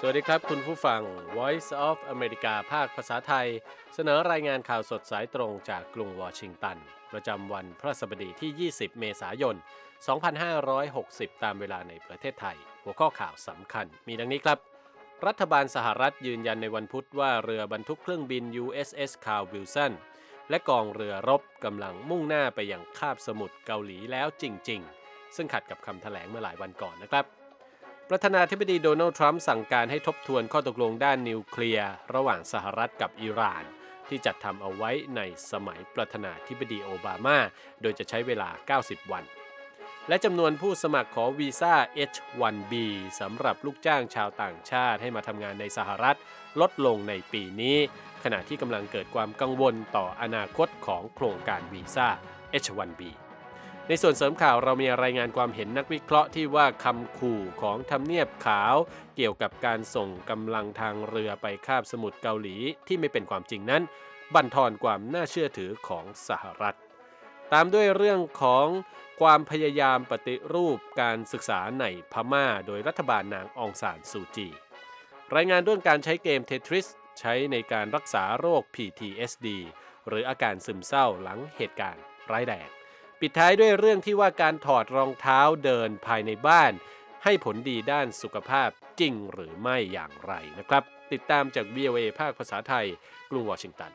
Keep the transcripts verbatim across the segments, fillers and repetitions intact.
วัสดีครับคุณผู้ฟัง Voice of America ภาคภาษาไทยเสนอรายงานข่าวสดสายตรงจากกรุงวอชิงตันประจำวันพฤหัสบดีที่ยี่สิบเมษายนสองพันห้าร้อยหกสิบตามเวลาในประเทศไทยหัวข้อข่าวสำคัญมีดังนี้ครับรัฐบาลสหรัฐยืนยันในวันพุธว่าเรือบรรทุกเครื่องบิน ยู เอส เอส Carl Wilson และกองเรือรบกำลังมุ่งหน้าไปยังคาบสมุทรเกาหลีแล้วจริงๆซึ่งขัดกับคำแถลงเมื่อหลายวันก่อนนะครับประธานาธิบดีโดนัลด์ทรัมป์สั่งการให้ทบทวนข้อตกลงด้านนิวเคลียร์ระหว่างสหรัฐกับอิหร่านที่จัดทำเอาไว้ในสมัยประธานาธิบดีโอบามาโดยจะใช้เวลาเก้าสิบวันและจำนวนผู้สมัครขอวีซ่า เอช วัน บี สำหรับลูกจ้างชาวต่างชาติให้มาทำงานในสหรัฐลดลงในปีนี้ขณะที่กำลังเกิดความกังวลต่ออนาคตของโครงการวีซ่า เอช วัน บีในส่วนเสริมข่าวเรามีรายงานความเห็นนักวิเคราะห์ที่ว่าคำขู่ของทำเนียบขาวเกี่ยวกับการส่งกำลังทางเรือไปคาบสมุทรเกาหลีที่ไม่เป็นความจริงนั้นบั่นทอนความน่าเชื่อถือของสหรัฐตามด้วยเรื่องของความพยายามปฏิรูปการศึกษาในพม่าโดยรัฐบาลนางองซานซูจีรายงานเรื่องการใช้เกมเททริสใช้ในการรักษาโรค พี ที เอส ดี หรืออาการซึมเศร้าหลังเหตุการณ์ร้ายแรงปิดท้ายด้วยเรื่องที่ว่าการถอดรองเท้าเดินภายในบ้านให้ผลดีด้านสุขภาพจริงหรือไม่อย่างไรนะครับติดตามจาก วี โอ เอ ภาคภาษาไทยกรุงวอชิงตัน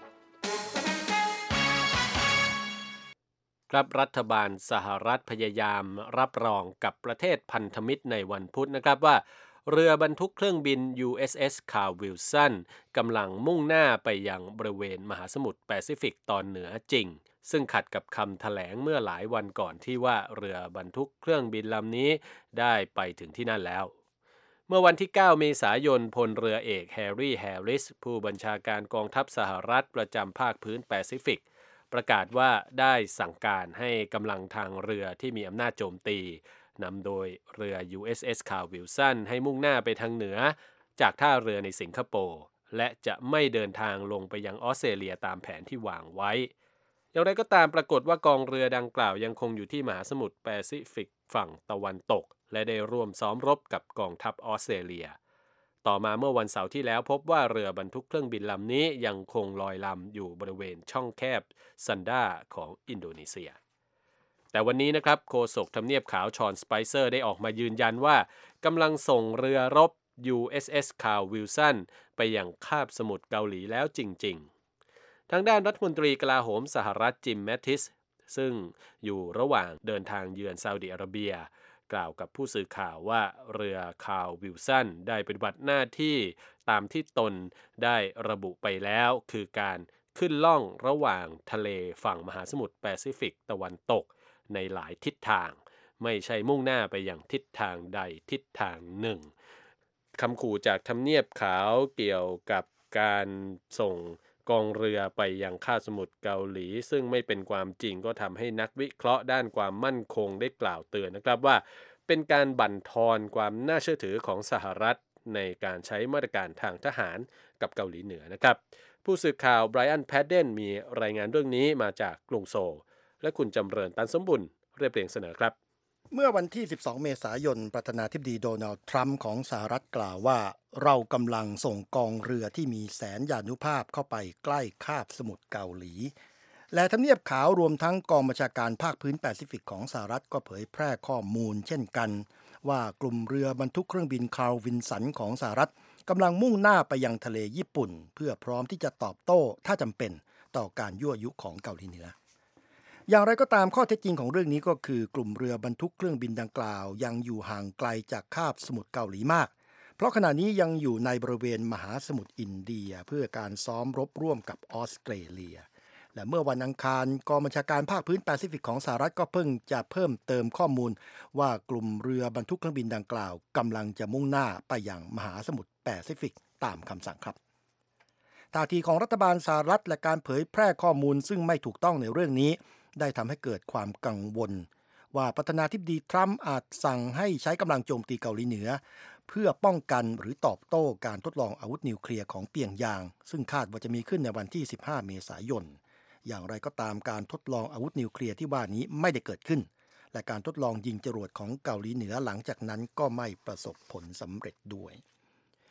ครับรัฐบาลสหรัฐพยายามรับรองกับประเทศพันธมิตรในวันพุธนะครับว่าเรือบรรทุกเครื่องบิน ยู เอส เอส Carl Wilson กำลังมุ่งหน้าไปยังบริเวณมหาสมุทรแปซิฟิกตอนเหนือจริงซึ่งขัดกับคำแถลงเมื่อหลายวันก่อนที่ว่าเรือบรรทุกเครื่องบินลำนี้ได้ไปถึงที่นั่นแล้วเมื่อวันที่เก้าเมษายนพลเรือเอกแฮร์รี่แฮร์ริสผู้บัญชาการกองทัพสหรัฐประจำภาคพื้นแปซิฟิกประกาศว่าได้สั่งการให้กำลังทางเรือที่มีอำนาจโจมตีนำโดยเรือ ยู เอส เอส Carl Wilson ให้มุ่งหน้าไปทางเหนือจากท่าเรือในสิงคโปร์และจะไม่เดินทางลงไปยังออสเตรเลียตามแผนที่วางไว้อย่างไรก็ตามปรากฏว่ากองเรือดังกล่าวยังคงอยู่ที่มหาสมุทรแปซิฟิกฝั่งตะวันตกและได้ร่วมซ้อมรบกับกองทัพออสเตรเลียต่อมาเมื่อวันเสาร์ที่แล้วพบว่าเรือบรรทุกเครื่องบินลำนี้ยังคงลอยลำอยู่บริเวณช่องแคบซันดาของอินโดนีเซียแต่วันนี้นะครับโฆษกทำเนียบขาวชอนสไปเซอร์ได้ออกมายืนยันว่ากำลังส่งเรือรบ ยู เอส เอส Carl Wilson ไปยังคาบสมุทรเกาหลีแล้วจริงๆทางด้านรัฐมนตรีกลาโหมสหรัฐจิมแมทติสซึ่งอยู่ระหว่างเดินทางเยือนซาอุดิอาระเบียกล่าวกับผู้สื่อข่าวว่าเรือคาร์ลวิลสันได้ปฏิบัติหน้าที่ตามที่ตนได้ระบุไปแล้วคือการขึ้นล่องระหว่างทะเลฝั่งมหาสมุทรแปซิฟิกตะวันตกในหลายทิศทางไม่ใช่มุ่งหน้าไปอย่างทิศทางใดทิศทางหนึ่งคำขู่จากทำเนียบขาวเกี่ยวกับการส่งกองเรือไปยังคาบสมุทรเกาหลีซึ่งไม่เป็นความจริงก็ทำให้นักวิเคราะห์ด้านความมั่นคงได้กล่าวเตือนนะครับว่าเป็นการบั่นทอนความน่าเชื่อถือของสหรัฐในการใช้มาตรการทางทหารกับเกาหลีเหนือนะครับผู้สื่อข่าวไบรอันแพดเดนมีรายงานเรื่องนี้มาจากกรุงโซลและคุณจำเริญตันสมบุญเรียบเรียงเสนอครับเมื่อวันที่สิบสองเมษายนประธานาธิบดีโดนัลด์ทรัมป์ของสหรัฐกล่าวว่าเรากำลังส่งกองเรือที่มีแสนยานุภาพเข้าไปใกล้คาบสมุทรเกาหลีและทำเนียบขาวรวมทั้งกองบัญชาการภาคพื้นแปซิฟิกของสหรัฐก็เผยแพร่ข้อมูลเช่นกันว่ากลุ่มเรือบรรทุกเครื่องบินคาร์ลวินสันของสหรัฐกำลังมุ่งหน้าไปยังทะเลญี่ปุ่นเพื่อพร้อมที่จะตอบโต้ถ้าจำเป็นต่อการยั่วยุของเกาหลีเหนืออย่างไรก็ตามข้อเท็จจริงของเรื่องนี้ก็คือกลุ่มเรือบรรทุกเครื่องบินดังกล่าวยังอยู่ห่างไกลจากคาบสมุทรเกาหลีมากเพราะขณะนี้ยังอยู่ในบริเวณมหาสมุทรอินเดียเพื่อการซ้อมรบร่วมกับออสเตรเลียและเมื่อวันอังคารกองบัญชาการภาคพื้นแปซิฟิกของสหรัฐก็เพิ่งจะเพิ่มเติมข้อมูลว่ากลุ่มเรือบรรทุกเครื่องบินดังกล่าวกำลังจะมุ่งหน้าไปยังมหาสมุทรแปซิฟิกตามคำสั่งครับท่าทีของรัฐบาลสหรัฐและการเผยแพร่ข้อมูลซึ่งไม่ถูกต้องในเรื่องนี้ได้ทำให้เกิดความกังวลว่าประธานาธิบดีทรัมป์อาจสั่งให้ใช้กำลังโจมตีเกาหลีเหนือเพื่อป้องกันหรือตอบโต้การทดลองอาวุธนิวเคลียร์ของเปียงยางซึ่งคาดว่าจะมีขึ้นในวันที่สิบห้าเมษายนอย่างไรก็ตามการทดลองอาวุธนิวเคลียร์ที่ว่านี้ไม่ได้เกิดขึ้นและการทดลองยิงจรวดของเกาหลีเหนือหลังจากนั้นก็ไม่ประสบผลสำเร็จด้วย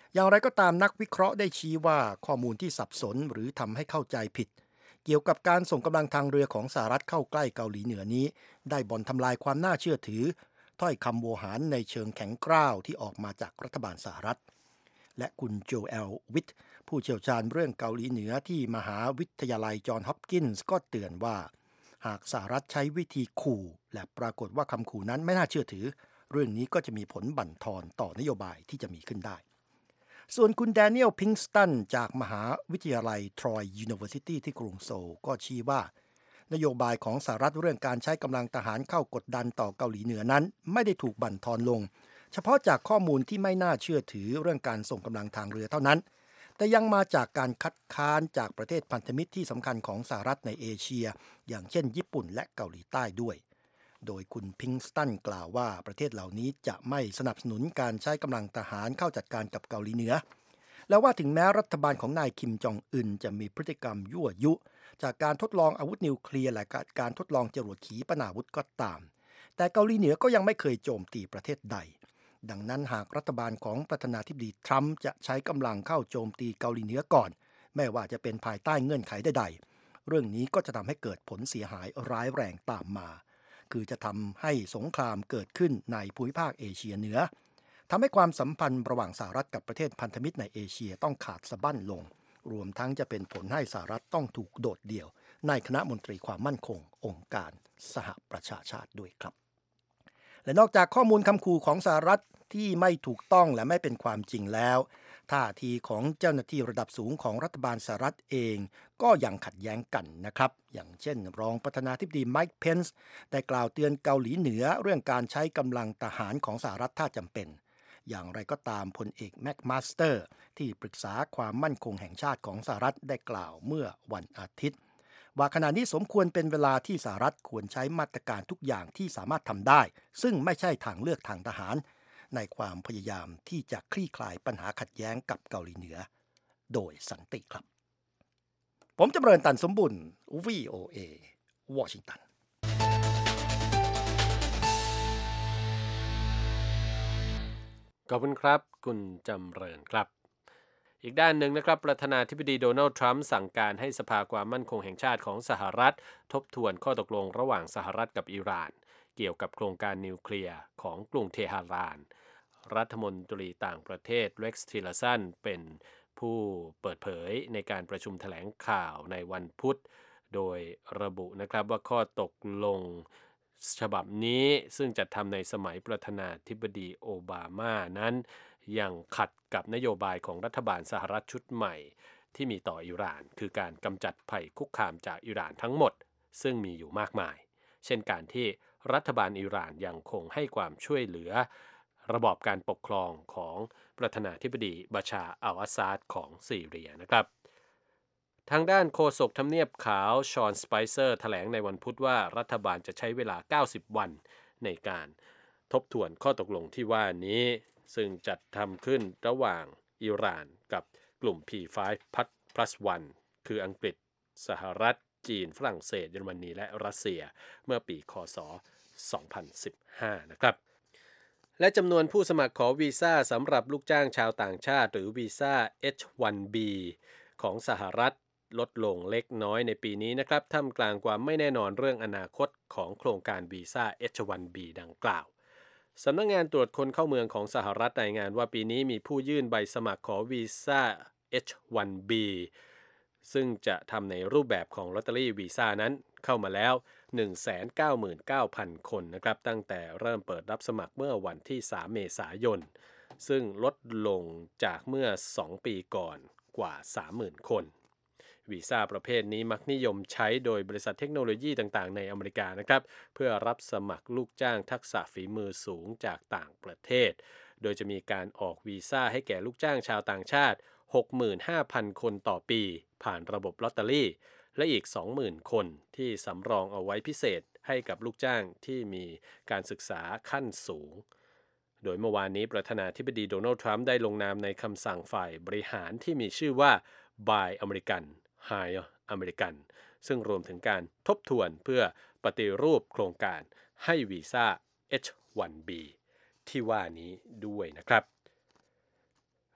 อย่างไรก็ตามนักวิเคราะห์ได้ชี้ว่าข้อมูลที่สับสนหรือทำให้เข้าใจผิดเกี่ยวกับการส่งกำลังทางเรือของสหรัฐเข้าใกล้เกาหลีเหนือนี้ได้บ่อนทำลายความน่าเชื่อถือถ้อยคำโวหารในเชิงแข็งกร้าวที่ออกมาจากรัฐบาลสหรัฐและคุณโจเอลวิทผู้เชี่ยวชาญเรื่องเกาหลีเหนือที่มหาวิทยาลัยจอห์นฮอปกินส์ก็เตือนว่าหากสหรัฐใช้วิธีขู่และปรากฏว่าคำขู่นั้นไม่น่าเชื่อถือเรื่องนี้ก็จะมีผลบั่นทอนต่อนโยบายที่จะมีขึ้นได้ส่วนคุณแดเนียลพิงสตันจากมหาวิทยาลัยทรอยยูนิเวอร์ซิตี้ที่กรุงโซลก็ชี้ว่านโยบายของสหรัฐเรื่องการใช้กำลังทหารเข้ากดดันต่อเกาหลีเหนือนั้นไม่ได้ถูกบั่นทอนลงเฉพาะจากข้อมูลที่ไม่น่าเชื่อถือเรื่องการส่งกำลังทางเรือเท่านั้นแต่ยังมาจากการคัดค้านจากประเทศพันธมิตรที่สำคัญของสหรัฐในเอเชียอย่างเช่นญี่ปุ่นและเกาหลีใต้ด้วยโดยคุณพิงสตันกล่าวว่าประเทศเหล่านี้จะไม่สนับสนุนการใช้กำลังทหารเข้าจัดการกับเกาหลีเหนือและว่าถึงแม้รัฐบาลของนายคิมจองอึนจะมีพฤติกรรมยั่วยุจากการทดลองอาวุธนิวเคลียร์และการทดลองจรวดขีปนาวุธก็ตามแต่เกาหลีเหนือก็ยังไม่เคยโจมตีประเทศใดดังนั้นหากรัฐบาลของประธานาธิบดีทรัมป์จะใช้กำลังเข้าโจมตีเกาหลีเหนือก่อนไม่ว่าจะเป็นภายใต้เงื่อนไขใดๆเรื่องนี้ก็จะทำให้เกิดผลเสียหายร้ายแรงตามมาคือจะทำให้สงครามเกิดขึ้นในภูมิภาคเอเชียเหนือทำให้ความสัมพันธ์ระหว่างสหรัฐกับประเทศพันธมิตรในเอเชียต้องขาดสะบั้นลงรวมทั้งจะเป็นผลให้สหรัฐต้องถูกโดดเดี่ยวในคณะมนตรีความมั่นคงองค์การสหประชาชาติด้วยครับและนอกจากข้อมูลคำขู่ของสหรัฐที่ไม่ถูกต้องและไม่เป็นความจริงแล้วท่าทีของเจ้าหน้าที่ระดับสูงของรัฐบาลสหรัฐเองก็ยังขัดแย้งกันนะครับอย่างเช่นรองประธานาธิบดีไมค์เพนส์ได้กล่าวเตือนเกาหลีเหนือเรื่องการใช้กำลังทหารของสหรัฐถ้าจำเป็นอย่างไรก็ตามพลเอกแม็กมาสเตอร์ที่ปรึกษาความมั่นคงแห่งชาติของสหรัฐได้กล่าวเมื่อวันอาทิตย์ว่าขณะนี้สมควรเป็นเวลาที่สหรัฐควรใช้มาตรการทุกอย่างที่สามารถทำได้ซึ่งไม่ใช่ทางเลือกทางทหารในความพยายามที่จะคลี่คลายปัญหาขัดแย้งกับเกาหลีเหนือโดยสันติครับผมจำเริญตันสมบุญ วี โอ เอ วอชิงตันขอบคุณครับคุณจำเริญครับอีกด้านหนึ่งนะครับประธานาธิบดีโดนัลด์ทรัมป์สั่งการให้สภาความมั่นคงแห่งชาติของสหรัฐทบทวนข้อตกลงระหว่างสหรัฐกับอิหร่านเกี่ยวกับโครงการนิวเคลียร์ของกรุงเทหะรานรัฐมนตรีต่างประเทศเร็กซ์ ทิลเลอร์สันเป็นผู้เปิดเผยในการประชุมแถลงข่าวในวันพุธโดยระบุนะครับว่าข้อตกลงฉบับนี้ซึ่งจัดทำในสมัยประธานาธิบดีโอบามานั้นยังขัดกับนโยบายของรัฐบาลสหรัฐชุดใหม่ที่มีต่ออิหร่านคือการกำจัดภัยคุกคามจากอิหร่านทั้งหมดซึ่งมีอยู่มากมายเช่นการที่รัฐบาลอิหร่านยังคงให้ความช่วยเหลือระบอบการปกครองของประธานาธิบดีบาชาร์ อัล อาซาดของซีเรียนะครับทางด้านโฆษกทำเนียบขาวชอน สไปเซอร์แถลงในวันพุธว่ารัฐบาลจะใช้เวลาเก้าสิบวันในการทบทวนข้อตกลงที่ว่านี้ซึ่งจัดทำขึ้นระหว่างอิหร่านกับกลุ่ม พี ไฟว์ พลัส วัน คืออังกฤษสหรัฐจีนฝรั่งเศสเยอรมนีและรัสเซียเมื่อปีค.ศ. สองพันสิบห้านะครับและจำนวนผู้สมัครขอวีซ่าสำหรับลูกจ้างชาวต่างชาติหรือวีซ่า เอช วัน บี ของสหรัฐลดลงเล็กน้อยในปีนี้นะครับท่ามกลางความไม่แน่นอนเรื่องอนาคตของโครงการวีซ่า เอช วัน บี ดังกล่าวสำนักงานตรวจคนเข้าเมืองของสหรัฐรายงานว่าปีนี้มีผู้ยื่นใบสมัครขอวีซ่า เอช วัน บี ซึ่งจะทำในรูปแบบของลอตเตอรี่วีซ่านั้นเข้ามาแล้ว หนึ่งแสนเก้าหมื่นเก้าพัน คนนะครับตั้งแต่เริ่มเปิดรับสมัครเมื่อวันที่สามเมษายนซึ่งลดลงจากเมื่อสองปีก่อนกว่า สามหมื่น คนวีซ่าประเภทนี้มักนิยมใช้โดยบริษัทเทคโนโลยีต่างๆในอเมริกานะครับเพื่อรับสมัครลูกจ้างทักษะฝีมือสูงจากต่างประเทศโดยจะมีการออกวีซ่าให้แก่ลูกจ้างชาวต่างชาติ หกหมื่นห้าพัน คนต่อปีผ่านระบบลอตเตอรี่และอีก สองหมื่น คนที่สำรองเอาไว้พิเศษให้กับลูกจ้างที่มีการศึกษาขั้นสูงโดยเมื่อวานนี้ประธานาธิบดีโดนัลด์ทรัมป์ได้ลงนามในคำสั่งฝ่ายบริหารที่มีชื่อว่า Buy American Hire American ซึ่งรวมถึงการทบทวนเพื่อปฏิรูปโครงการให้วีซ่า เอช วัน บี ที่ว่านี้ด้วยนะครับ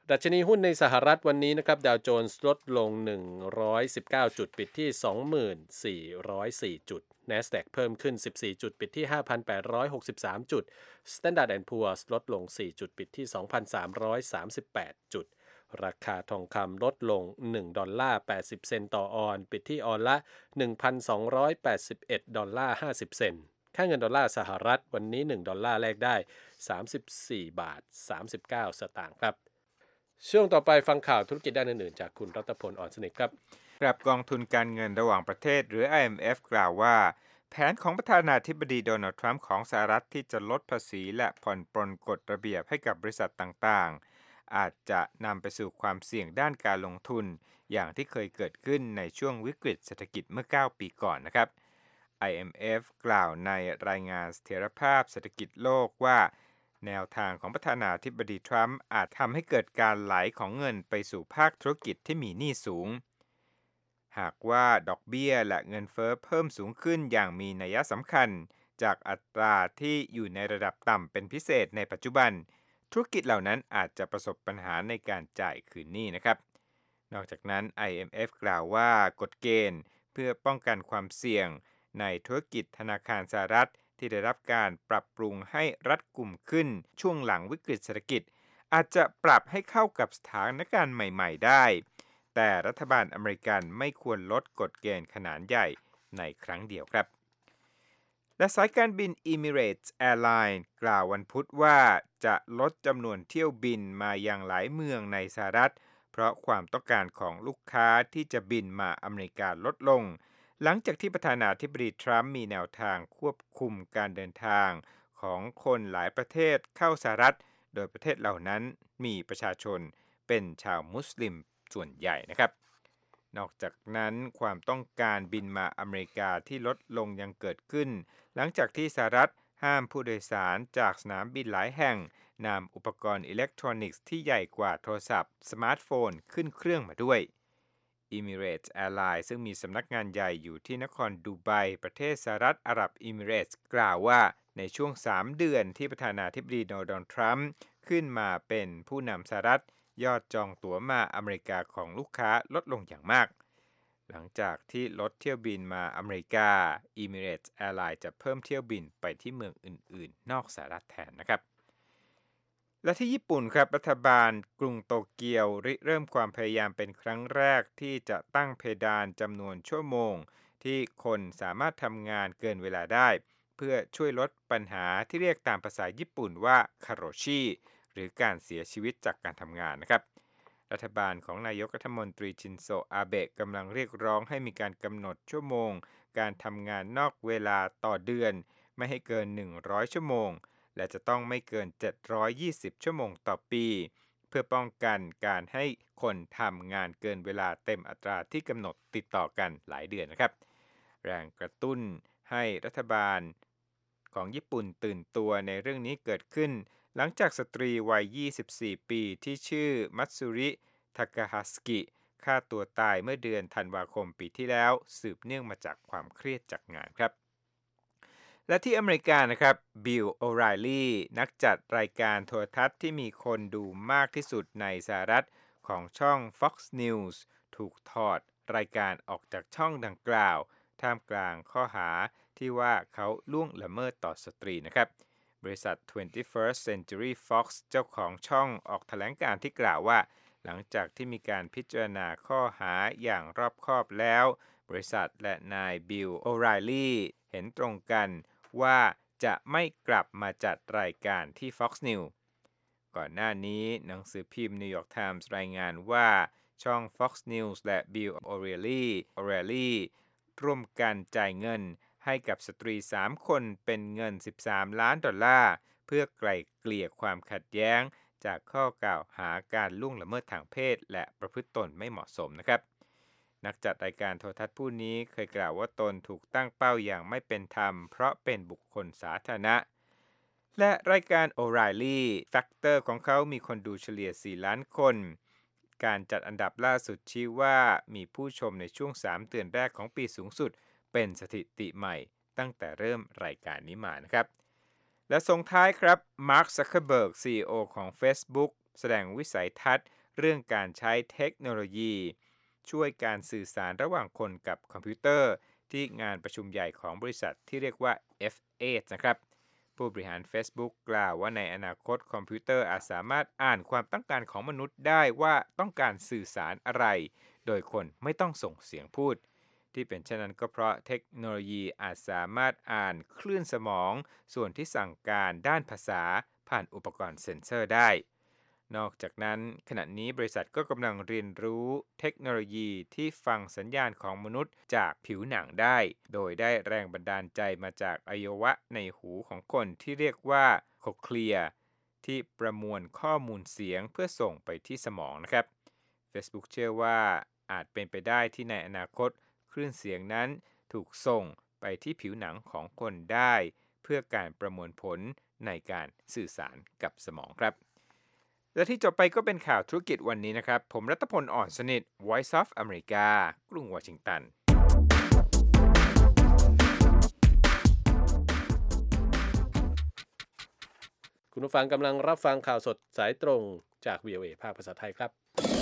ดัชนีหุ้นในสหรัฐวันนี้นะครับดาวโจนส์ลดลงหนึ่งร้อยสิบเก้าจุดปิดที่ สองหมื่นสี่ร้อยสี่ จุด NASDAQ เพิ่มขึ้นสิบสี่จุดปิดที่ ห้าพันแปดร้อยหกสิบสาม จุด Standard แอนด์ Poor's ลดลงสี่จุดปิดที่ สองพันสามร้อยสามสิบแปด จุดราคาทองคำลดลงหนึ่งดอลลาร์แปดสิบเซนต์ต่อออนซ์ปิดที่ออนละ หนึ่งพันสองร้อยแปดสิบเอ็ดดอลลาร์ห้าสิบเซนต์ค่าเงินดอลลาร์สหรัฐวันนี้หนึ่งดอลลาร์แลกได้สามสิบสี่บาทสามสิบเก้าสตางค์ครับช่วงต่อไปฟังข่าวธุรกิจด้านอื่นๆจากคุณรัตพล อ่อนสนิทครับกลับกองทุนการเงินระหว่างประเทศหรือ ไอ เอ็ม เอฟ กล่าวว่าแผนของประธานาธิบดีโดนัลด์ทรัมป์ของสหรัฐที่จะลดภาษีและผ่อนปรนกฎระเบียบให้กับบริษัทต่างๆอาจจะนำไปสู่ความเสี่ยงด้านการลงทุนอย่างที่เคยเกิดขึ้นในช่วงวิกฤตเศรษฐกิจเมื่อเก้าปีก่อนนะครับ ไอ เอ็ม เอฟ กล่าวในรายงานเสถียรภาพเศรษฐกิจโลกว่าแนวทางของประธานาธิบดีทรัมป์อาจทำให้เกิดการไหลของเงินไปสู่ภาคธุรกิจที่มีหนี้สูงหากว่าดอกเบี้ยและเงินเฟ้อเพิ่มสูงขึ้นอย่างมีนัยสำคัญจากอัตราที่อยู่ในระดับต่ำเป็นพิเศษในปัจจุบันธุรกิจเหล่านั้นอาจจะประสบปัญหาในการจ่ายคืนหนี้นะครับนอกจากนั้น ไอ เอ็ม เอฟ กล่าวว่ากฎเกณฑ์เพื่อป้องกันความเสี่ยงในธุรกิจธนาคารสหรัฐที่ได้รับการปรับปรุงให้รัดกุมขึ้นช่วงหลังวิกฤตเศรษฐกิจอาจจะปรับให้เข้ากับสถานการณ์ใหม่ๆได้แต่รัฐบาลอเมริกันไม่ควรลดกฎเกณฑ์ขนาดใหญ่ในครั้งเดียวครับและสายการบิน Emirates Airlines กล่าววันพุธว่าจะลดจำนวนเที่ยวบินมายังหลายเมืองในสหรัฐเพราะความต้องการของลูกค้าที่จะบินมาอเมริกาลดลงหลังจากที่ประธานาธิบดีทรัมป์มีแนวทางควบคุมการเดินทางของคนหลายประเทศเข้าสหรัฐโดยประเทศเหล่านั้นมีประชาชนเป็นชาวมุสลิมส่วนใหญ่นะครับนอกจากนั้นความต้องการบินมาอเมริกาที่ลดลงยังเกิดขึ้นหลังจากที่สหรัฐห้ามผู้โดยสารจากสนามบินหลายแห่งนำอุปกรณ์อิเล็กทรอนิกส์ที่ใหญ่กว่าโทรศัพท์สมาร์ทโฟนขึ้นเครื่องมาด้วย Emirates Airlines ซึ่งมีสำนักงานใหญ่อยู่ที่นครดูไบประเทศสหรัฐอาหรับเอมิเรตส์กล่าวว่าในช่วงสามเดือนที่ประธานาธิบดีโดนัลด์ทรัมป์ขึ้นมาเป็นผู้นำสหรัฐยอดจองตั๋วมาอเมริกาของลูกค้าลดลงอย่างมากหลังจากที่ลดเที่ยวบินมาอเมริกา Emirates Airlines จะเพิ่มเที่ยวบินไปที่เมืองอื่นๆนอกสหรัฐแทนนะครับและที่ญี่ปุ่นครับรัฐบาลกรุงโตเกียวริเริ่มความพยายามเป็นครั้งแรกที่จะตั้งเพดานจำนวนชั่วโมงที่คนสามารถทำงานเกินเวลาได้เพื่อช่วยลดปัญหาที่เรียกตามภาษาญี่ปุ่นว่าคาโรชิหรือการเสียชีวิตจากการทำงานนะครับรัฐบาลของนายกรัฐมนตรีชินโซอาเบะกำลังเรียกร้องให้มีการกำหนดชั่วโมงการทำงานนอกเวลาต่อเดือนไม่ให้เกินหนึ่งร้อยชั่วโมงและจะต้องไม่เกินเจ็ดร้อยยี่สิบชั่วโมงต่อปีเพื่อป้องกันการให้คนทำงานเกินเวลาเต็มอัตราที่กำหนดติดต่อกันหลายเดือนนะครับแรงกระตุ้นให้รัฐบาลของญี่ปุ่นตื่นตัวในเรื่องนี้เกิดขึ้นหลังจากสตรีวัยยี่สิบสี่ปีที่ชื่อมัตสึริทากาฮาสกิฆ่าตัวตายเมื่อเดือนธันวาคมปีที่แล้วสืบเนื่องมาจากความเครียดจากงานครับและที่อเมริกานะครับบิล โอไรลีนักจัดรายการโทรทัศน์ที่มีคนดูมากที่สุดในสหรัฐของช่อง Fox News ถูกถอดรายการออกจากช่องดังกล่าวท่ามกลางข้อหาที่ว่าเขาล่วงละเมิดต่อสตรีนะครับบริษัท twenty-first Century Fox เจ้าของช่องออกแถลงการณ์ที่กล่าวว่าหลังจากที่มีการพิจารณาข้อหาอย่างรอบคอบแล้วบริษัทและนายบิล โอไรลีเห็นตรงกันว่าจะไม่กลับมาจัดรายการที่ Fox News ก่อนหน้านี้หนังสือพิมพ์ New York Times รายงานว่าช่อง Fox News และ Bill O'Reilly O'Reilly ร่วมกันจ่ายเงินให้กับสตรีสามคนเป็นเงินสิบสามล้านดอลลาร์เพื่อไกล่เกลี่ยความขัดแย้งจากข้อกล่าวหาการล่วงละเมิดทางเพศและประพฤติตนไม่เหมาะสมนะครับนักจัดรายการโทรทัศน์ผู้นี้เคยกล่าวว่าตนถูกตั้งเป้าอย่างไม่เป็นธรรมเพราะเป็นบุคคลสาธารณะและรายการ O'Reilly Factor ของเขามีคนดูเฉลี่ยสี่ล้านคนการจัดอันดับล่าสุดชี้ว่ามีผู้ชมในช่วงสามเดือนแรกของปีสูงสุดเป็นสถิติใหม่ตั้งแต่เริ่มรายการนี้มานะครับและส่งท้ายครับมาร์ค ซักเคอร์เบิร์ก ซี อี โอ ของ Facebook แสดงวิสัยทัศน์เรื่องการใช้เทคโนโลยีช่วยการสื่อสารระหว่างคนกับคอมพิวเตอร์ที่งานประชุมใหญ่ของบริษัทที่เรียกว่า เอฟ เอท นะครับผู้บริหาร Facebook กล่าวว่าในอนาคตคอมพิวเตอร์อาจสามารถอ่านความต้องการของมนุษย์ได้ว่าต้องการสื่อสารอะไรโดยคนไม่ต้องส่งเสียงพูดที่เป็นเช่นนั้นก็เพราะเทคโนโลยีอาจสามารถอ่านคลื่นสมองส่วนที่สั่งการด้านภาษาผ่านอุปกรณ์เซ็นเซอร์ได้นอกจากนั้นขณะนี้บริษัทก็กำลังเรียนรู้เทคโนโลยีที่ฟังสัญญาณของมนุษย์จากผิวหนังได้โดยได้แรงบันดาลใจมาจากอวัยวะในหูของคนที่เรียกว่าโคคลียที่ประมวลข้อมูลเสียงเพื่อส่งไปที่สมองนะครับ Facebook เชื่อว่าอาจเป็นไปได้ที่ในอนาคตคลื่นเสียงนั้นถูกส่งไปที่ผิวหนังของคนได้เพื่อการประมวลผลในการสื่อสารกับสมองครับและที่จบไปก็เป็นข่าวธุรกิจวันนี้นะครับผมรัตพล อ่อนสนิท Voice of America กรุงวอชิงตันคุณผู้ฟังกำลังรับฟังข่าวสดสายตรงจาก วี โอ เอ ภาคภาษาไทยครับ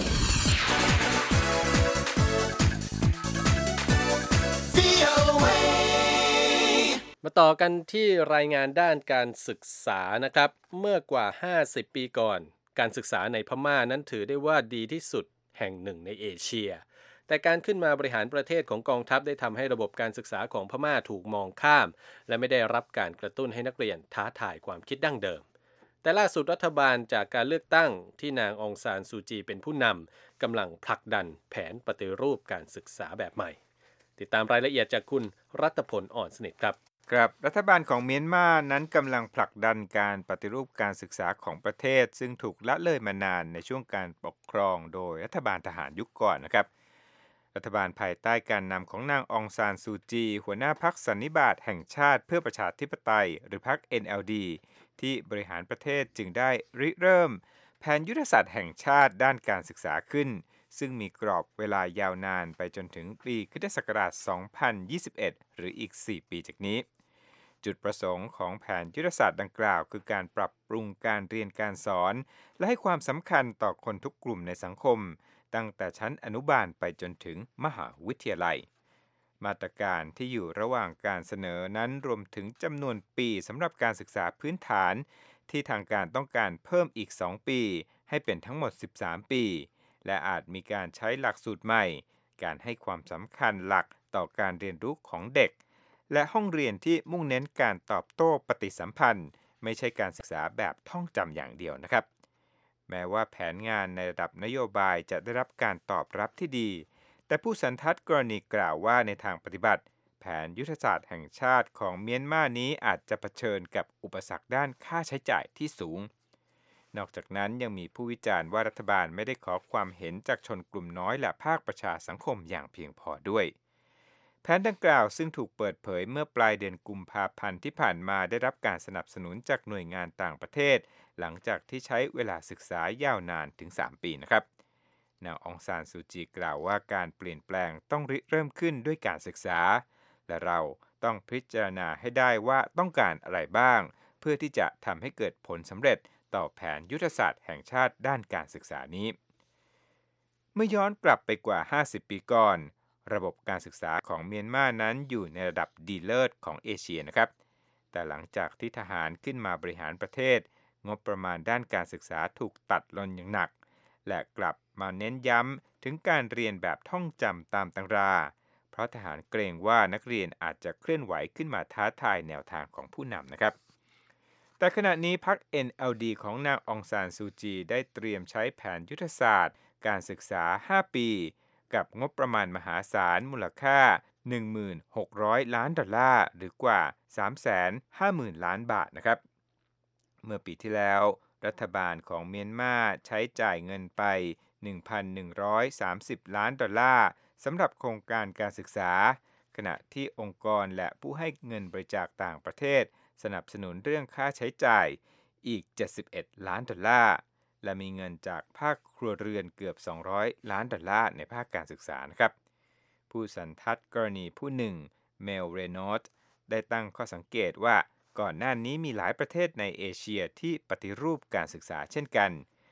มาต่อกันที่รายงานด้านการศึกษานะครับเมื่อกว่าห้าสิบปีก่อนการศึกษาในพม่านั้นถือได้ว่าดีที่สุดแห่งหนึ่งในเอเชียแต่การขึ้นมาบริหารประเทศของกองทัพได้ทำให้ระบบการศึกษาของพม่าถูกมองข้ามและไม่ได้รับการกระตุ้นให้นักเรียนท้าทายความคิดดั้งเดิมแต่ล่าสุดรัฐบาลจากการเลือกตั้งที่นางองซานซูจีเป็นผู้นำกำลังผลักดันแผนปฏิรูปการศึกษาแบบใหม่ติดตามรายละเอียดจากคุณรัตพล อ่อนสนิทครับครับรัฐบาลของเมียนมานั้นกำลังผลักดันการปฏิรูปการศึกษาของประเทศซึ่งถูกละเลยมานานในช่วงการปกครองโดยรัฐบาลทหารยุคก่อนนะครับรัฐบาลภายใต้การนำของนางองซานซูจีหัวหน้าพรรคสันนิบาตแห่งชาติเพื่อประชาธิปไตยหรือพรรค เอ็น แอล ดี ที่บริหารประเทศจึงได้ริเริ่มแผนยุทธศาสตร์แห่งชาติด้านการศึกษาขึ้นซึ่งมีกรอบเวลายาวนานไปจนถึงปีค.ศ. สองพันยี่สิบเอ็ด หรืออีกสี่ปีจากนี้จุดประสงค์ของแผนยุทธศาสตร์ดังกล่าวคือการปรับปรุงการเรียนการสอนและให้ความสำคัญต่อคนทุกกลุ่มในสังคมตั้งแต่ชั้นอนุบาลไปจนถึงมหาวิทยาลัยมาตรการที่อยู่ระหว่างการเสนอนั้นรวมถึงจำนวนปีสำหรับการศึกษาพื้นฐานที่ทางการต้องการเพิ่มอีกสองปีให้เป็นทั้งหมดสิบสามปีและอาจมีการใช้หลักสูตรใหม่การให้ความสำคัญหลักต่อการเรียนรู้ของเด็กและห้องเรียนที่มุ่งเน้นการตอบโต้ปฏิสัมพันธ์ไม่ใช่การศึกษาแบบท่องจำอย่างเดียวนะครับแม้ว่าแผนงานในระดับนโยบายจะได้รับการตอบรับที่ดีแต่ผู้สันทัดกรณีกล่าวว่าในทางปฏิบัติแผนยุทธศาสตร์แห่งชาติของเมียนมานี้อาจจะเผชิญกับอุปสรรคด้านค่าใช้จ่ายที่สูงนอกจากนั้นยังมีผู้วิจารณ์ว่ารัฐบาลไม่ได้ขอความเห็นจากชนกลุ่มน้อยและภาคประชาสังคมอย่างเพียงพอด้วยแผนดังกล่าวซึ่งถูกเปิดเผยเมื่อปลายเดือนกุมภาพันธ์ที่ผ่านมาได้รับการสนับสนุนจากหน่วยงานต่างประเทศหลังจากที่ใช้เวลาศึกษายาวนานถึงสามปีนะครับนางองซานซูจีกล่าวว่าการเปลี่ยนแปลงต้องริเริ่มขึ้นด้วยการศึกษาและเราต้องพิจารณาให้ได้ว่าต้องการอะไรบ้างเพื่อที่จะทำให้เกิดผลสำเร็จต่อแผนยุทธศาสตร์แห่งชาติด้านการศึกษานี้เมื่อย้อนกลับไปกว่าห้าสิบปีก่อนระบบการศึกษาของเมียนมานั้นอยู่ในระดับดีเลิศของเอเชียนะครับแต่หลังจากที่ทหารขึ้นมาบริหารประเทศงบประมาณด้านการศึกษาถูกตัดลงอย่างหนักและกลับมาเน้นย้ำถึงการเรียนแบบท่องจำตามตำราเพราะทหารเกรงว่านักเรียนอาจจะเคลื่อนไหวขึ้นมาท้าทายแนวทางของผู้นำนะครับแต่ขณะนี้พรรค เอ็น แอล ดี ของนางองซานซูจีได้เตรียมใช้แผนยุทธศาสตร์การศึกษาห้าปีกับงบประมาณมหาศาลมูลค่า หนึ่งพันหกร้อย ล้านดอลลาร์หรือกว่า สามแสนห้าหมื่น ล้านบาทนะครับเมื่อปีที่แล้วรัฐบาลของเมียนมาใช้จ่ายเงินไป หนึ่งพันหนึ่งร้อยสามสิบ ล้านดอลลาร์สำหรับโครงการการศึกษาขณะที่องค์กรและผู้ให้เงินบริจาคต่างประเทศสนับสนุนเรื่องค่าใช้จ่ายอีกเจ็ดสิบเอ็ดล้านดอลลาร์และมีเงินจากภาคครัวเรือนเกือบสองร้อยล้านดอลลาร์ในภาคการศึกษานะครับผู้สันทัดกรณีผู้หนึ่งเมลเรโนตได้ตั้งข้อสังเกตว่าก่อนหน้านี้มีหลายประเทศในเอเชียที่ปฏิรูปการศึกษาเช่นกัน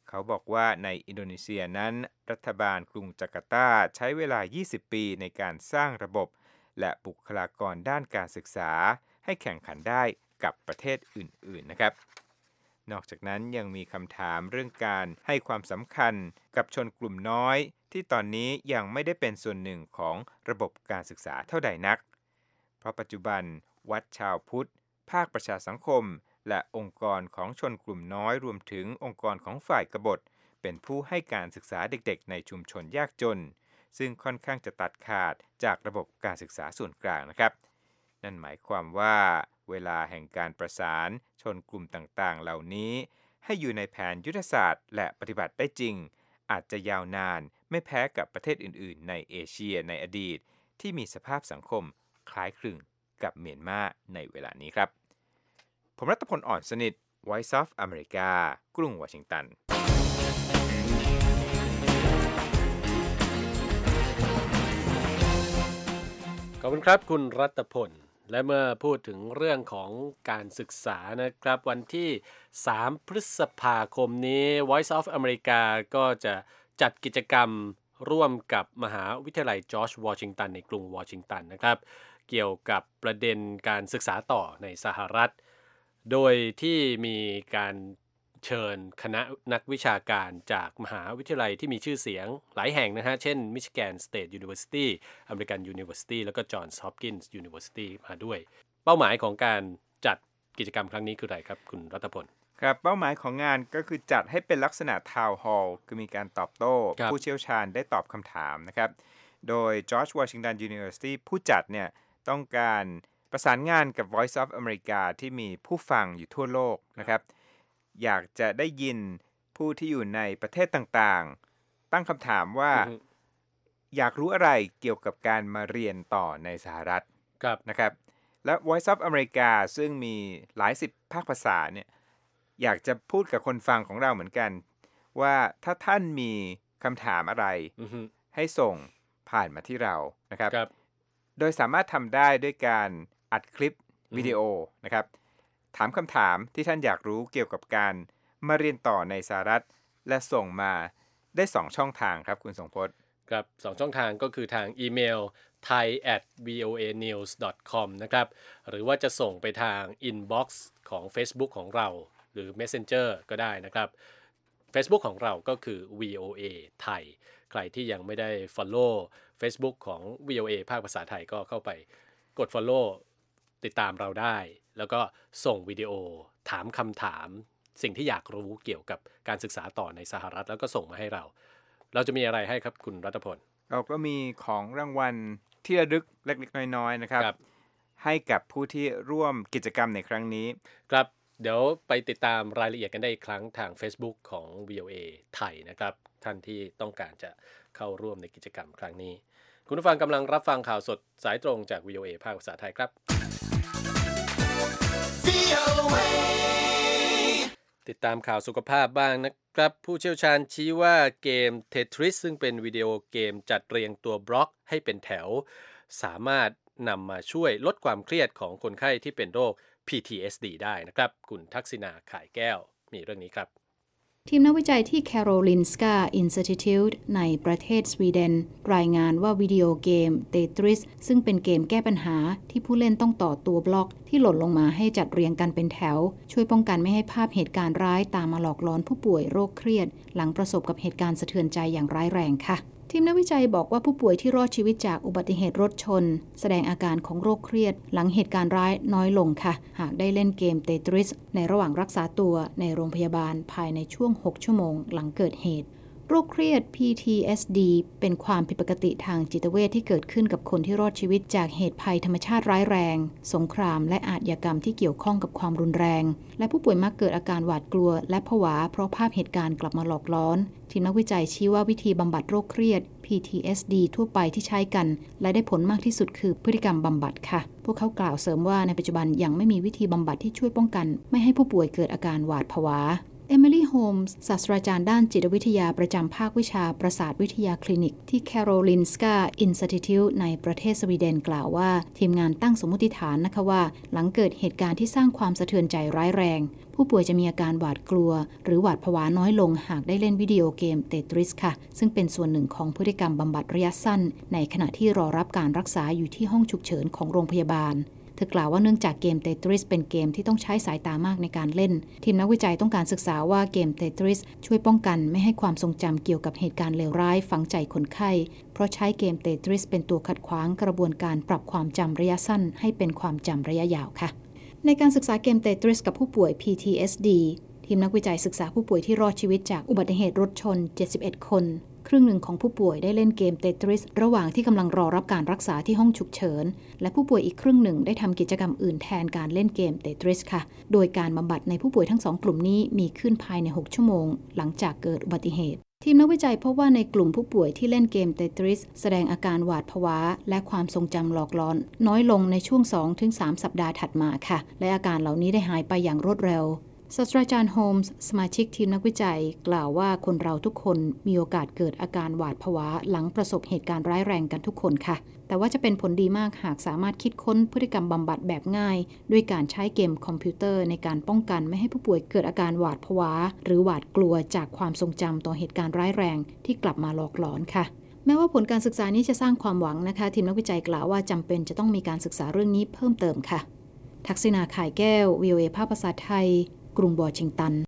เขาบอกว่าในอินโดนีเซียนั้นรัฐบาลกรุงจาการ์ตาใช้เวลายี่สิบปีในการสร้างระบบและบุคลากรด้านการศึกษาให้แข่งขันได้กับประเทศอื่นๆนะครับนอกจากนั้นยังมีคำถามเรื่องการให้ความสำคัญกับชนกลุ่มน้อยที่ตอนนี้ยังไม่ได้เป็นส่วนหนึ่งของระบบการศึกษาเท่าใดนักเพราะปัจจุบันวัดชาวพุทธภาคประชาสังคมและองค์กรของชนกลุ่มน้อยรวมถึงองค์กรของฝ่ายกบฏเป็นผู้ให้การศึกษาเด็กๆในชุมชนยากจนซึ่งค่อนข้างจะตัดขาดจากระบบการศึกษาส่วนกลางนะครับนั่นหมายความว่าเวลาแห่งการประสานชนกลุ่มต่างๆเหล่านี้ให้อยู่ในแผนยุทธศาสตร์และปฏิบัติได้จริงอาจจะยาวนานไม่แพ้กับประเทศอื่นๆในเอเชียในอดีตที่มีสภาพสังคมคล้ายคลึงกับเมียนมาในเวลานี้ครับผมรัตพล อ่อนสนิท Voice of America กรุงวอชิงตันขอบคุณครับคุณรัตพลและเมื่อพูดถึงเรื่องของการศึกษานะครับวันที่สามพฤษภาคมนี้ Voice of America ก็จะจัดกิจกรรมร่วมกับมหาวิทยาลัยจอร์จวอชิงตันในกรุงวอชิงตันนะครับเกี่ยวกับประเด็นการศึกษาต่อในสหรัฐโดยที่มีการเชิญคณะนักวิชาการจากมหาวิทยาลัยที่มีชื่อเสียงหลายแห่งนะฮะเช่น Michigan State University American University แล้วก็ Johns Hopkins University มาด้วยเป้าหมายของการจัดกิจกรรมครั้งนี้คืออะไรครับคุณรัตพลครับเป้าหมายของงานก็คือจัดให้เป็นลักษณะทาวน์ฮอลล์คือมีการตอบโต้ผู้เชี่ยวชาญได้ตอบคำถามนะครับโดย George Washington University ผู้จัดเนี่ยต้องการประสานงานกับ Voice of America ที่มีผู้ฟังอยู่ทั่วโลกนะครับอยากจะได้ยินผู้ที่อยู่ในประเทศต่างๆตั้งคำถามว่า uh-huh. อยากรู้อะไรเกี่ยวกับการมาเรียนต่อในสหรัฐนะครับและ Voice of America ซึ่งมีหลายสิบภาคภาษาเนี่ยอยากจะพูดกับคนฟังของเราเหมือนกันว่าถ้าท่านมีคำถามอะไร uh-huh. ให้ส่งผ่านมาที่เรานะครับโดยสามารถทำได้ด้วยการอัดคลิปวิดีโอ uh-huh. นะครับถามคำถามที่ท่านอยากรู้เกี่ยวกับการมาเรียนต่อในสหรัฐและส่งมาได้สองช่องทางครับคุณทรงพจน์ครับสองช่องทางก็คือทางอีเมล ไทย แอท วี โอ เอ นิวส์ ดอท คอม นะครับหรือว่าจะส่งไปทาง inbox ของ Facebook ของเราหรือ Messenger ก็ได้นะครับ Facebook ของเราก็คือ วี โอ เอ ไทยใครที่ยังไม่ได้ follow Facebook ของ วี โอ เอ ภาคภาษาไทยก็เข้าไปกด follow ติดตามเราได้แล้วก็ส่งวิดีโอถามคำถามสิ่งที่อยากรู้เกี่ยวกับการศึกษาต่อในสหรัฐแล้วก็ส่งมาให้เราเราจะมีอะไรให้ครับคุณรัตพลเราก็มีของรางวัลที่ระลึกเล็กๆน้อยๆนะครับให้กับผู้ที่ร่วมกิจกรรมในครั้งนี้ครับเดี๋ยวไปติดตามรายละเอียดกันได้อีกครั้งทาง Facebook ของ วี โอ เอ ไทยนะครับท่านที่ต้องการจะเข้าร่วมในกิจกรรมครั้งนี้คุณผู้ฟังกำลังรับฟังข่าวสดสายตรงจาก วี โอ เอ ภาคภาษาไทยครับติดตามข่าวสุขภาพบ้างนะครับผู้เชี่ยวชาญชี้ว่าเกม Tetris ซึ่งเป็นวิดีโอเกมจัดเรียงตัวบล็อกให้เป็นแถวสามารถนำมาช่วยลดความเครียดของคนไข้ที่เป็นโรค พี ที เอส ดี ได้นะครับคุณทักษิณาข่ายแก้วมีเรื่องนี้ครับทีมนักวิจัยที่ Karolinska Institute ในประเทศสวีเดนรายงานว่าวิดีโอเกม Tetris ซึ่งเป็นเกมแก้ปัญหาที่ผู้เล่นต้องต่อตัวบล็อกที่หล่นลงมาให้จัดเรียงกันเป็นแถวช่วยป้องกันไม่ให้ภาพเหตุการณ์ร้ายตามมาหลอกหลอนผู้ป่วยโรคเครียดหลังประสบกับเหตุการณ์สะเทือนใจอย่างร้ายแรงค่ะทีมนักวิจัยบอกว่าผู้ป่วยที่รอดชีวิตจากอุบัติเหตุรถชนแสดงอาการของโรคเครียดหลังเหตุการณ์ร้ายน้อยลงค่ะหากได้เล่นเกม Tetris ในระหว่างรักษาตัวในโรงพยาบาลภายในช่วงหกชั่วโมงหลังเกิดเหตุโรคเครียด พี ที เอส ดี เป็นความผิดปกติทางจิตเวชที่เกิดขึ้นกับคนที่รอดชีวิตจากเหตุภัยธรรมชาติร้ายแรงสงครามและอาชญากรรมที่เกี่ยวข้องกับความรุนแรงและผู้ป่วยมักเกิดอาการหวาดกลัวและผวาเพราะภาพเหตุการณ์กลับมาหลอกล้อนทีมนักวิจัยชี้ว่าวิธีบำบัดโรคเครียด พี ที เอส ดี ทั่วไปที่ใช้กันและได้ผลมากที่สุดคือพฤติกรรมบำบัดค่ะพวกเขากล่าวเสริมว่าในปัจจุบันยังไม่มีวิธีบำบัดที่ช่วยป้องกันไม่ให้ผู้ป่วยเกิดอาการหวาดผวาเอมิลี่ โฮมส์ ศาสตราจารย์ด้านจิตวิทยาประจำภาควิชาประสาทวิทยาคลินิกที่ Karolinska Institute ในประเทศสวีเดนกล่าวว่าทีมงานตั้งสมมติฐานนะคะว่าหลังเกิดเหตุการณ์ที่สร้างความสะเทือนใจร้ายแรงผู้ป่วยจะมีอาการหวาดกลัวหรือหวาดผวาน้อยลงหากได้เล่นวิดีโอเกม Tetris ค่ะซึ่งเป็นส่วนหนึ่งของพฤติกรรมบำบัดระยะสั้นในขณะที่รอรับการรักษาอยู่ที่ห้องฉุกเฉินของโรงพยาบาลเธอกล่าวว่าเนื่องจากเกม Tetris เป็นเกมที่ต้องใช้สายตามากในการเล่นทีมนักวิจัยต้องการศึกษาว่าเกม Tetris ช่วยป้องกันไม่ให้ความทรงจำเกี่ยวกับเหตุการณ์เลวร้ายฝังใจคนไข้เพราะใช้เกม Tetris เป็นตัวขัดขวางกระบวนการปรับความจำระยะสั้นให้เป็นความจำระยะยาวค่ะในการศึกษาเกม Tetris กับผู้ป่วย พี ที เอส ดี ทีมนักวิจัยศึกษาผู้ป่วยที่รอดชีวิตจากอุบัติเหตุรถชนเจ็ดสิบเอ็ดคนครึ่งหนึ่งของผู้ป่วยได้เล่นเกม Tetris ระหว่างที่กำลังรอรับการรักษาที่ห้องฉุกเฉินและผู้ป่วยอีกครึ่งหนึ่งได้ทำกิจกรรมอื่นแทนการเล่นเกม Tetris ค่ะโดยการบำบัดในผู้ป่วยทั้งสองกลุ่มนี้มีขึ้นภายในหกชั่วโมงหลังจากเกิดอุบัติเหตุทีมนักวิจัยพบว่าในกลุ่มผู้ป่วยที่เล่นเกม Tetris แสดงอาการหวาดผวาและความทรงจำหลอกหลอนน้อยลงในช่วง สองถึงสาม สัปดาห์ถัดมาค่ะและอาการเหล่านี้ได้หายไปอย่างรวดเร็วศาสตราจารย์โฮมส์สมาชิกทีมนักวิจัยกล่าวว่าคนเราทุกคนมีโอกาสเกิดอาการหวาดผวาหลังประสบเหตุการณ์ร้ายแรงกันทุกคนค่ะแต่ว่าจะเป็นผลดีมากหากสามารถคิดค้นพฤติกรรมบำบัดแบบง่ายด้วยการใช้เกมคอมพิวเตอร์ในการป้องกันไม่ให้ผู้ป่วยเกิดอาการหวาดผวาหรือหวาดกลัวจากความทรงจำต่อเหตุการณ์ร้ายแรงที่กลับมาหลอกหลอนค่ะแม้ว่าผลการศึกษานี้จะสร้างความหวังนะคะทีมนักวิจัยกล่าวว่าจำเป็นจะต้องมีการศึกษาเรื่องนี้เพิ่มเติมค่ะทักษิณาข่ายแก้ว วี โอ เอ ภาคภาษาไทยกรุงวอชิงตัน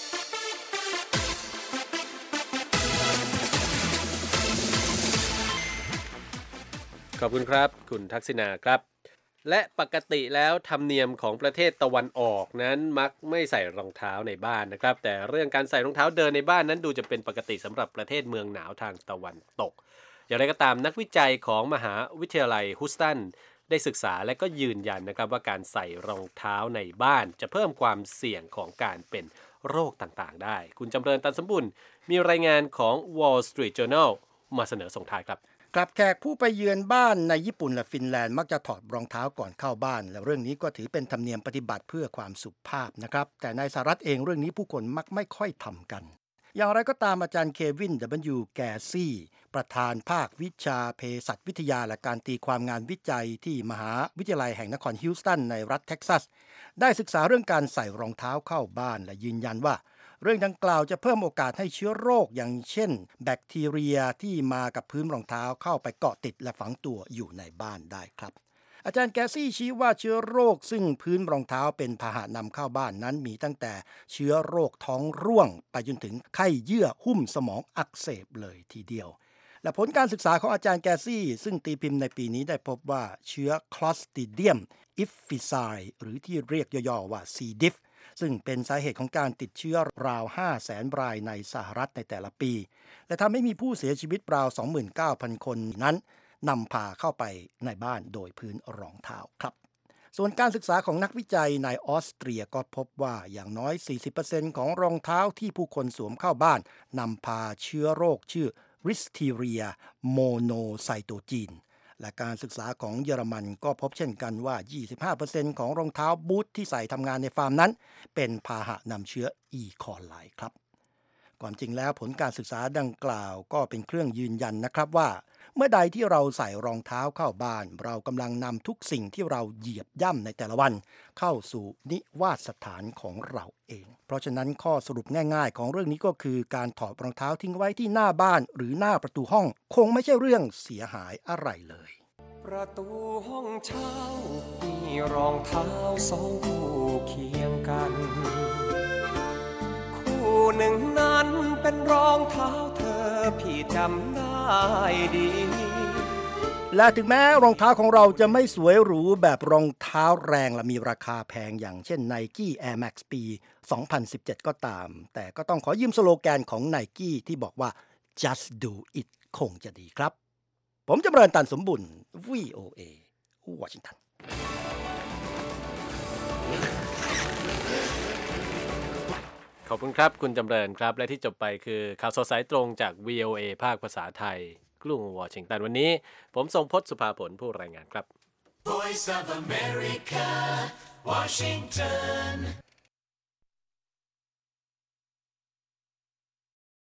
ขอบคุณครับคุณทักษิณาครับและปกติแล้วธรรมเนียมของประเทศตะวันออกนั้นมักไม่ใส่รองเท้าในบ้านนะครับแต่เรื่องการใส่รองเท้าเดินในบ้านนั้นดูจะเป็นปกติสำหรับประเทศเมืองหนาวทางตะวันตกอย่างไรก็ตามนักวิจัยของมหาวิทยาลัยฮูสตันได้ศึกษาและก็ยืนยันนะครับว่าการใส่รองเท้าในบ้านจะเพิ่มความเสี่ยงของการเป็นโรคต่างๆได้คุณจำเริญตันสมบุญมีรายงานของ Wall Street Journal มาเสนอส่งท้ายครับกลับแขกผู้ไปเยือนบ้านในญี่ปุ่นและฟินแลนด์มักจะถอดรองเท้าก่อนเข้าบ้านและเรื่องนี้ก็ถือเป็นธรรมเนียมปฏิบัติเพื่อความสุภาพนะครับแต่ในสหรัฐเองเรื่องนี้ผู้คนมักไม่ค่อยทำกันอย่างไรก็ตามอาจารย์เควิน ดับเบิลยู แกซี่ประธานภาควิชาเภสัชวิทยาและการตีความงานวิจัยที่มหาวิทยาลัยแห่งนครฮิวสตันในรัฐเท็กซัสได้ศึกษาเรื่องการใส่รองเท้าเข้าบ้านและยืนยันว่าเรื่องดังกล่าวจะเพิ่มโอกาสให้เชื้อโรคอย่างเช่นแบคทีเรียที่มากับพื้นรองเท้าเข้าไปเกาะติดและฝังตัวอยู่ในบ้านได้ครับอาจารย์แกซี่ชี้ว่าเชื้อโรคซึ่งพื้นรองเท้าเป็นพาหะนำเข้าบ้านนั้นมีตั้งแต่เชื้อโรคท้องร่วงไปจนถึงไข้เยื่อหุ้มสมองอักเสบเลยทีเดียวและผลการศึกษาของอาจารย์แกซี่ซึ่งตีพิมพ์ในปีนี้ได้พบว่าเชื้อ Clostridium difficile หรือที่เรียกย่อๆว่า ซี ดิฟ ซึ่งเป็นสาเหตุของการติดเชื้อราว ห้าแสน รายในสหรัฐในแต่ละปีและทำให้มีผู้เสียชีวิตราว สองหมื่นเก้าพัน คนนั้นนำพาเข้าไปในบ้านโดยพื้นรองเท้าครับส่วนการศึกษาของนักวิจัยในออสเตรียก็พบว่าอย่างน้อย สี่สิบเปอร์เซ็นต์ ของรองเท้าที่ผู้คนสวมเข้าบ้านนำพาเชื้อโรคชื่อ Listeria monocytogenes และการศึกษาของเยอรมันก็พบเช่นกันว่า ยี่สิบห้าเปอร์เซ็นต์ ของรองเท้าบูทที่ใส่ทำงานในฟาร์มนั้นเป็นพาหะนำเชื้ออีโคไลครับความจริงแล้วผลการศึกษาดังกล่าวก็เป็นเครื่องยืนยันนะครับว่าเมื่อใดที่เราใส่รองเท้าเข้าบ้านเรากำลังนำทุกสิ่งที่เราเหยียบย่ำในแต่ละวันเข้าสู่นิวาสถานของเราเองเพราะฉะนั้นข้อสรุปง่ายๆของเรื่องนี้ก็คือการถอดรองเท้าทิ้งไว้ที่หน้าบ้านหรือหน้าประตูห้องคงไม่ใช่เรื่องเสียหายอะไรเลยประตูห้องเช่ามีรองเท้าสองคู่เคียงกันคู่หนึ่งนั้นเป็นรองเท้าเธอพี่จำได้ดีและถึงแม้รองเท้าของเราจะไม่สวยหรูแบบรองเท้าแรงและมีราคาแพงอย่างเช่น Nike Air Max ปี สองพันสิบเจ็ด ก็ตามแต่ก็ต้องขอยืมสโลแกนของ Nike ที่บอกว่า just do it คงจะดีครับผมจำเริญตันสมบุญ วี โอ เอ วอชิงตันขอบคุณครับคุณจำเริญครับและที่จบไปคือข่าวสดสายตรงจาก วี โอ เอ ภาคภาษาไทยกรุงวอชิงตันวันนี้ผมทรงพจน์สุภาผลผู้รายงานครับ Voice of America Washington